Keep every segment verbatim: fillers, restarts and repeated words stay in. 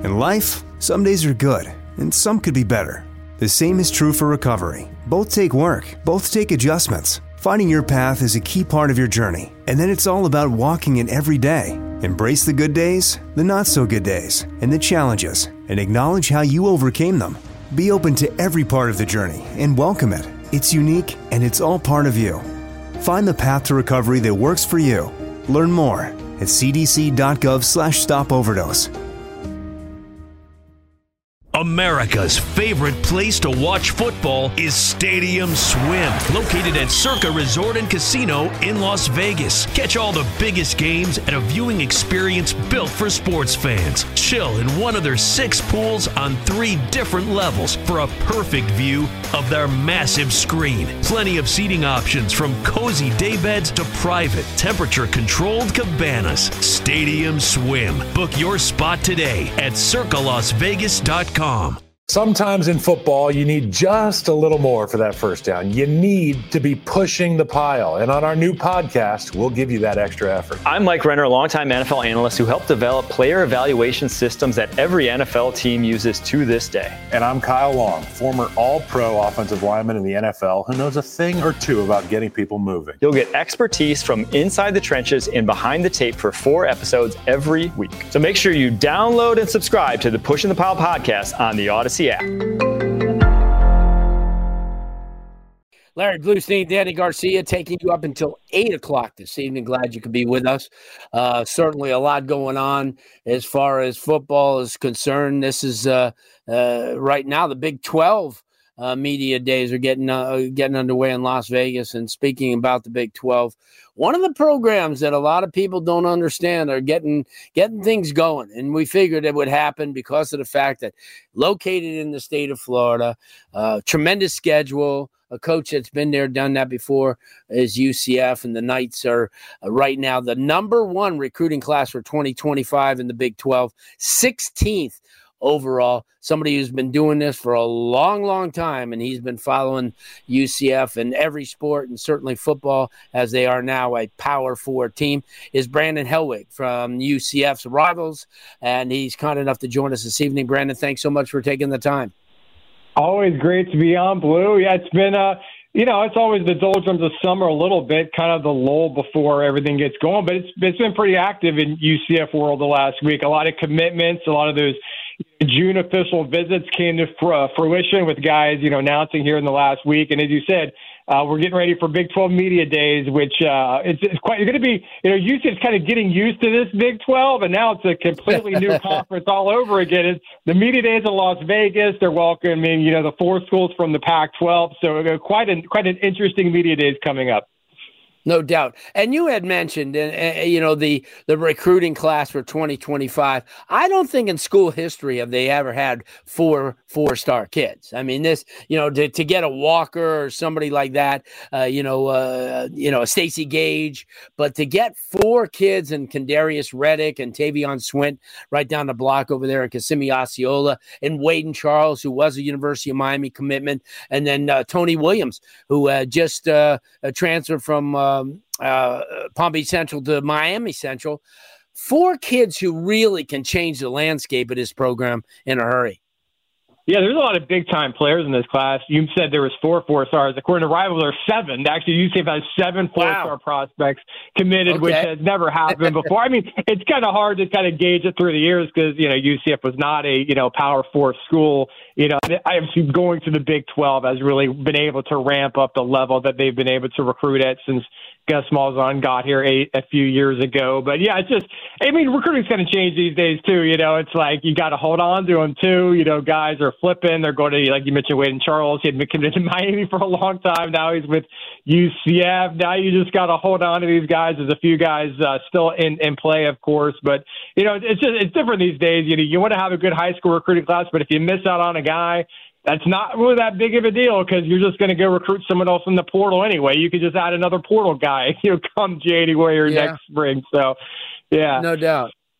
In life, some days are good, and some could be better. The same is true for recovery. Both take work, both take adjustments. Finding your path is a key part of your journey, and then it's all about walking it every day. Embrace the good days, the not-so-good days, and the challenges, and acknowledge how you overcame them. Be open to every part of the journey and welcome it. It's unique, and it's all part of you. Find the path to recovery that works for you. Learn more at c d c dot gov slash stop overdose. America's favorite place to watch football is Stadium Swim, located at Circa Resort and Casino in Las Vegas. Catch all the biggest games at a viewing experience built for sports fans. Chill in one of their six pools on three different levels for a perfect view of their massive screen. Plenty of seating options from cozy daybeds to private, temperature-controlled cabanas. Stadium Swim. Book your spot today at circa las vegas dot com. Sometimes in football, you need just a little more for that first down. You need to be pushing the pile. And on our new podcast, we'll give you that extra effort. I'm Mike Renner, a longtime N F L analyst who helped develop player evaluation systems that every N F L team uses to this day. And I'm Kyle Long, former all-pro offensive lineman in the N F L who knows a thing or two about getting people moving. You'll get expertise from inside the trenches and behind the tape for four episodes every week. So make sure you download and subscribe to the Pushing the Pile podcast on the Odyssey app. Larry Bluestein, Danny Garcia, taking you up until eight o'clock this evening. Glad you could be with us. Uh, certainly a lot going on as far as football is concerned. This is uh, uh, right now the Big twelve uh, media days are getting uh, getting underway in Las Vegas. And speaking about the Big twelve, one of the programs that a lot of people don't understand are getting getting things going. And we figured it would happen because of the fact that located in the state of Florida, uh, tremendous schedule. A coach that's been there, done that before is U C F, and the Knights are uh, right now the number one recruiting class for twenty twenty-five in the Big twelve, sixteenth overall. Somebody who's been doing this for a long, long time, and he's been following U C F in every sport, and certainly football, as they are now a Power Four team, is Brandon Helwig from U C F's rivals, and he's kind enough to join us this evening. Brandon, thanks so much for taking the time. Always great to be on, Blue. Yeah, it's been, uh, you know, it's always the doldrums of summer a little bit, kind of the lull before everything gets going. But it's it's been pretty active in U C F world the last week. A lot of commitments, a lot of those June official visits came to fr- fruition with guys, you know, announcing here in the last week. And as you said, uh, we're getting ready for Big twelve Media Days, which uh, it's, it's quite going to be, you know, U C F's kind of getting used to this Big twelve, and now it's a completely new conference all over again. It's the Media Days in Las Vegas. They're welcoming, you know, the four schools from the Pac twelve. So uh, quite an quite an interesting Media Days coming up. No doubt. And you had mentioned, uh, uh, you know, the, the recruiting class for twenty twenty-five. I don't think in school history have they ever had four four-star kids. I mean, this, you know, to, to get a Walker or somebody like that, uh, you know, uh, you know, Stacey Gage, but to get four kids and Kendarius Reddick and Tavion Swint right down the block over there, and Kissimmee Osceola and Waden Charles, who was a University of Miami commitment, and then uh, Tony Williams, who uh, just uh, transferred from uh, Um, uh, Palm Beach Central to Miami Central. Four kids who really can change the landscape of this program in a hurry. Yeah, there's a lot of big-time players in this class. You said there was four four-stars. According to Rivals, there are seven. Actually, U C F has seven four-star wow. prospects committed, okay. which has never happened before. I mean, it's kind of hard to kind of gauge it through the years because, you know, U C F was not a, you know, Power Four school. You know, I have seen going to the Big twelve has really been able to ramp up the level that they've been able to recruit at since Gus Malzahn got here eight, a few years ago. But, yeah, it's just – I mean, recruiting's going to change these days, too. You know, it's like you got to hold on to them, too. You know, guys are flipping. They're going to, like you mentioned, Waden Charles. He had been committed to Miami for a long time. Now he's with U C F. Now you just got to hold on to these guys. There's a few guys uh, still in, in play, of course. But, you know, it's just it's different these days. You know, you want to have a good high school recruiting class, but if you miss out on a guy – that's not really that big of a deal because you're just going to go recruit someone else in the portal anyway. You could just add another portal guy, you know, come January or yeah. next spring. So, yeah. No doubt.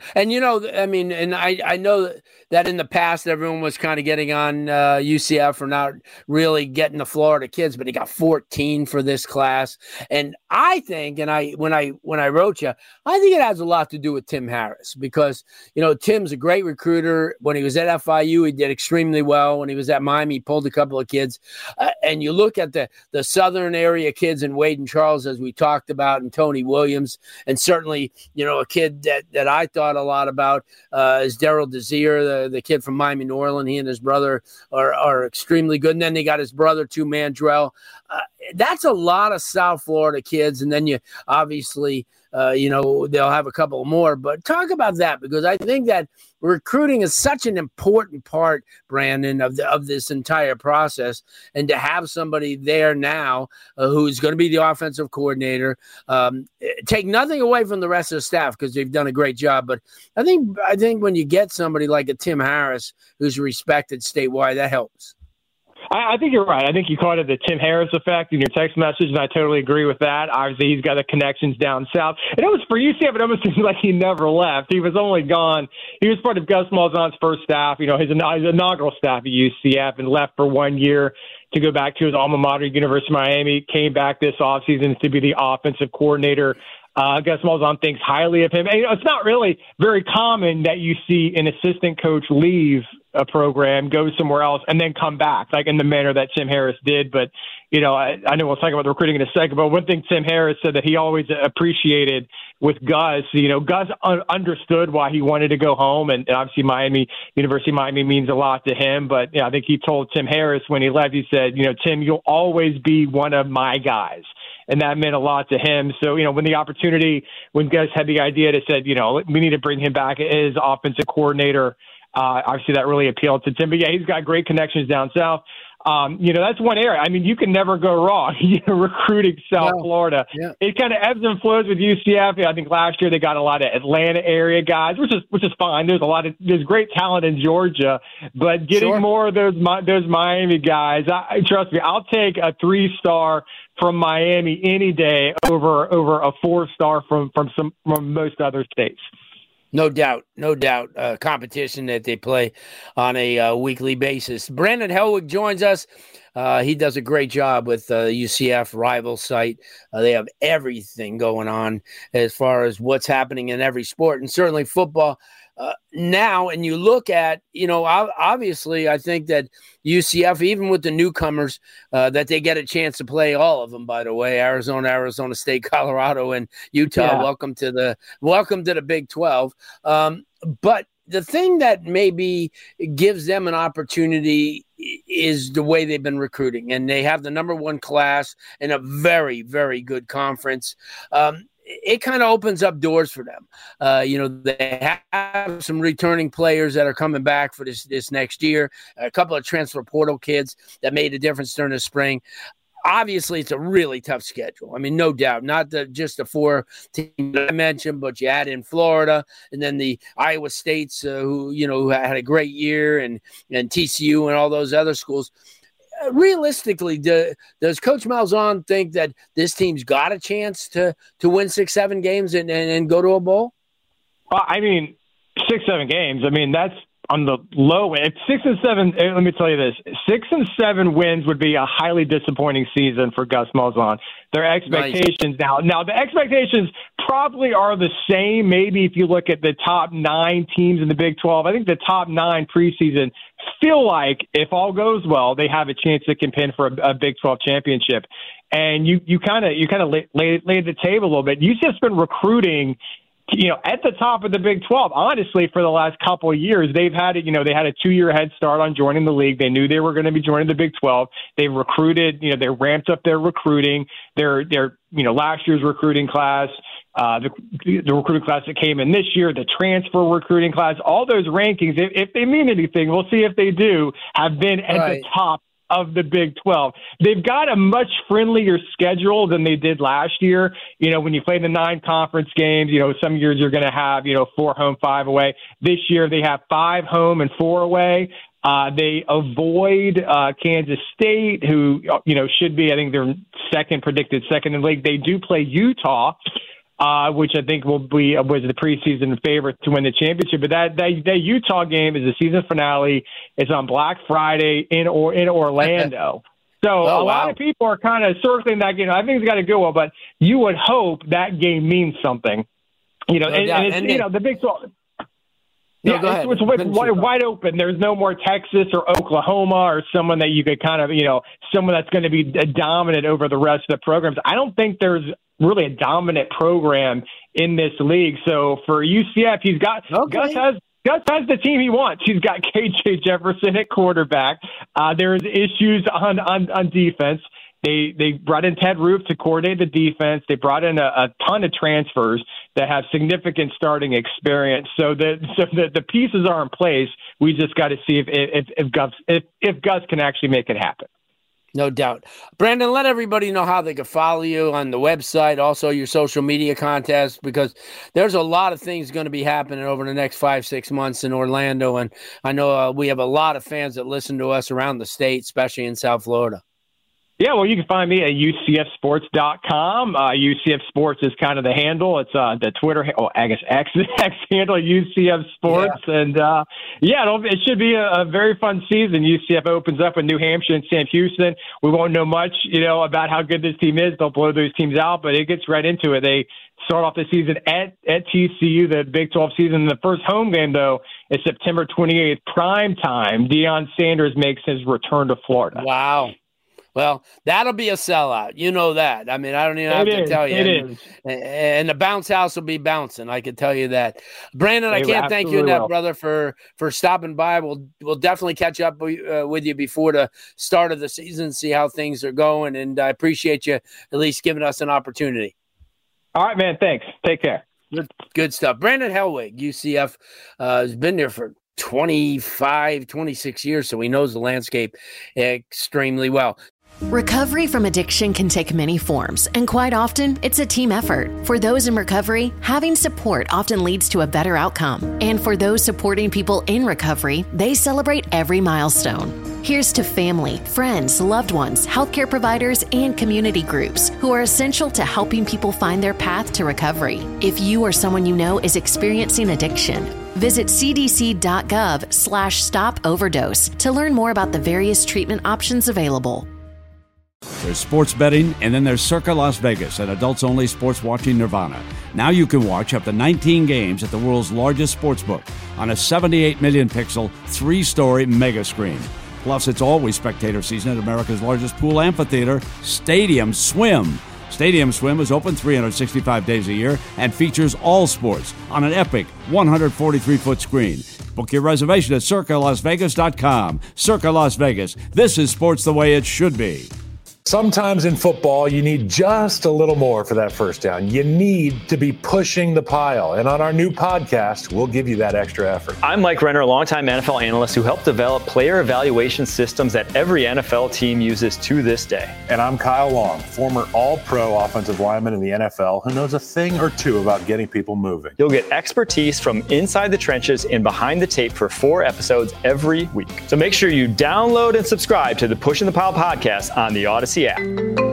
And, you know, I mean, and I, I know that in the past, everyone was kind of getting on uh, U C F for not really getting the Florida kids, but he got fourteen for this class. And I think, and I, when I, when I wrote you, I think it has a lot to do with Tim Harris because, you know, Tim's a great recruiter. When he was at F I U, he did extremely well. When he was at Miami, he pulled a couple of kids. Uh, and you look at the, the Southern area kids in Wade and Charles, as we talked about, and Tony Williams, and certainly, you know, a kid that, that I thought a lot about uh, is Daryl Desir, the, the kid from Miami, New Orleans. He and his brother are, are extremely good. And then they got his brother, too, Mandrell. Uh, that's a lot of South Florida kids. And then you obviously, uh, you know, they'll have a couple more. But talk about that, because I think that recruiting is such an important part, Brandon, of the, of this entire process. And to have somebody there now uh, who's going to be the offensive coordinator, um, take nothing away from the rest of the staff because they've done a great job. But I think I think when you get somebody like a Tim Harris who's respected statewide, that helps. I, I think you're right. I think you called it the Tim Harris effect in your text message, and I totally agree with that. Obviously, he's got the connections down south. And it was for U C F, it almost seems like he never left. He was only gone. He was part of Gus Malzahn's first staff, you know, his, his inaugural staff at U C F, and left for one year to go back to his alma mater, University of Miami. Came back this offseason to be the offensive coordinator. Uh, Gus Malzahn thinks highly of him. And, you know, it's not really very common that you see an assistant coach leave a program, go somewhere else, and then come back, like in the manner that Tim Harris did. But, you know, I, I know we'll talk about the recruiting in a second, but one thing Tim Harris said that he always appreciated with Gus, you know, Gus un- understood why he wanted to go home, and, and obviously Miami, University of Miami means a lot to him. But, yeah, I think he told Tim Harris when he left, he said, you know, Tim, you'll always be one of my guys. And that meant a lot to him. So, you know, when the opportunity, when Gus had the idea to said, you know, we need to bring him back as offensive coordinator, uh, obviously that really appealed to Tim. But, yeah, he's got great connections down south. Um, you know, that's one area. I mean, you can never go wrong you know, recruiting South no. Florida. Yeah. It kind of ebbs and flows with U C F. I think last year they got a lot of Atlanta area guys, which is which is fine. There's a lot of there's great talent in Georgia, but getting sure. more of those those Miami guys, I, trust me, I'll take a three star from Miami any day over over a four star from from some from most other states. No doubt, no doubt. Uh, competition that they play on a uh, weekly basis. Brandon Helwig joins us. Uh, he does a great job with uh, U C F rival site. Uh, they have everything going on as far as what's happening in every sport, and certainly football uh, now. And you look at, you know, obviously, I think that U C F, even with the newcomers, uh, that they get a chance to play all of them. By the way, Arizona, Arizona State, Colorado, and Utah. Yeah. Welcome to the welcome to the Big twelve. Um, but the thing that maybe gives them an opportunity is the way they've been recruiting, and they have the number one class in a very, very good conference. Um, it kind of opens up doors for them. Uh, you know, they have some returning players that are coming back for this, this next year, a couple of transfer portal kids that made a difference during the spring. Obviously, it's a really tough schedule. I mean, no doubt, not the, just the four teams I mentioned, but you add in Florida and then the Iowa States, uh, who, you know, who had a great year, and, and T C U and all those other schools. Uh, realistically, do, does Coach Malzahn think that this team's got a chance to, to win six, seven games and, and, and go to a bowl? Well, I mean, six, seven games. I mean, that's on the low end. Six and seven, let me tell you this, six and seven wins would be a highly disappointing season for Gus Malzahn. Their expectations nice. now, now the expectations probably are the same. Maybe if you look at the top nine teams in the Big twelve, I think the top nine preseason feel like if all goes well, they have a chance to contend for a, a Big twelve championship. And you, you kind of, you kind of lay, lay, lay the table a little bit. U C F's been recruiting, you know, at the top of the Big twelve, honestly, for the last couple of years. They've had it, you know, they had a two-year head start on joining the league. They knew they were going to be joining the Big twelve. They recruited, you know, they ramped up their recruiting. Their, their, you know, last year's recruiting class, uh, the, the recruiting class that came in this year, the transfer recruiting class, all those rankings, if, if they mean anything, we'll see if they do, have been at right. the top of the Big twelve. They've got a much friendlier schedule than they did last year. You know, when you play the nine conference games, you know, some years you're going to have, you know, four home, five away. This year they have five home and four away. Uh, they avoid uh, Kansas State, who, you know, should be, I think they're second, predicted second in the league. They do play Utah. uh, which I think will be was the preseason favorite to win the championship. But that that, that Utah game is the season finale. It's on Black Friday in or in Orlando. So oh, a wow. lot of people are kind of circling that game. I think it's got to go well, but you would hope that game means something. You know, no and, and it's and you know the Big twelve. No, yeah, it's, it's wide, wide open. There's no more Texas or Oklahoma or someone that you could kind of, you know, someone that's going to be dominant over the rest of the programs. I don't think there's really a dominant program in this league. So for U C F, he's got okay. Gus has Gus has the team he wants. He's got K J Jefferson at quarterback. Uh, there's issues on, on on defense. They they brought in Ted Roof to coordinate the defense. They brought in a, a ton of transfers that have significant starting experience. So the so the, the pieces are in place. We just got to see if if if Gus if, if Gus can actually make it happen. No doubt. Brandon, let everybody know how they can follow you on the website, also your social media contest, because there's a lot of things going to be happening over the next five, six months in Orlando. And I know uh, we have a lot of fans that listen to us around the state, especially in South Florida. Yeah, well, you can find me at U C F sports dot com. Uh, U C F Sports is kind of the handle. It's uh, the Twitter, oh, I guess X, X handle, U C F Sports. Yeah. And, uh, yeah, it'll, it should be a, a very fun season. U C F opens up with New Hampshire and Sam Houston. We won't know much, you know, about how good this team is. They'll blow those teams out, but it gets right into it. They start off the season at, at T C U, the Big twelve season. The first home game, though, is September twenty-eighth, prime time. Deion Sanders makes his return to Florida. Wow. Well, that'll be a sellout. You know that. I mean, I don't even have it to is, tell you. It and, is. And the bounce house will be bouncing. I can tell you that. Brandon, I they can't thank you enough, will. brother, for, for stopping by. We'll we'll definitely catch up uh, with you before the start of the season, see how things are going. And I appreciate you at least giving us an opportunity. All right, man. Thanks. Take care. Good, good stuff. Brandon Helwig, U C F, uh, has been there for twenty-five, twenty-six years, so he knows the landscape extremely well. Recovery from addiction can take many forms, and quite often, it's a team effort. For those in recovery, having support often leads to a better outcome. And for those supporting people in recovery, they celebrate every milestone. Here's to family, friends, loved ones, healthcare providers, and community groups who are essential to helping people find their path to recovery. If you or someone you know is experiencing addiction, visit c d c dot gov slash stop overdose to learn more about the various treatment options available. There's sports betting, and then there's Circa Las Vegas, an adults-only sports watching nirvana. Now you can watch up to nineteen games at the world's largest sportsbook on a seventy-eight million pixel, three-story mega screen. Plus, it's always spectator season at America's largest pool amphitheater, Stadium Swim. Stadium Swim is open three hundred sixty-five days a year and features all sports on an epic one hundred forty-three foot screen. Book your reservation at circa las vegas dot com. Circa Las Vegas. This is sports the way it should be. Sometimes in football, you need just a little more for that first down. You need to be pushing the pile. And on our new podcast, we'll give you that extra effort. I'm Mike Renner, a longtime N F L analyst who helped develop player evaluation systems that every N F L team uses to this day. And I'm Kyle Long, former all-pro offensive lineman in the N F L who knows a thing or two about getting people moving. You'll get expertise from inside the trenches and behind the tape for four episodes every week. So make sure you download and subscribe to the Pushing the Pile podcast on the Odyssey app.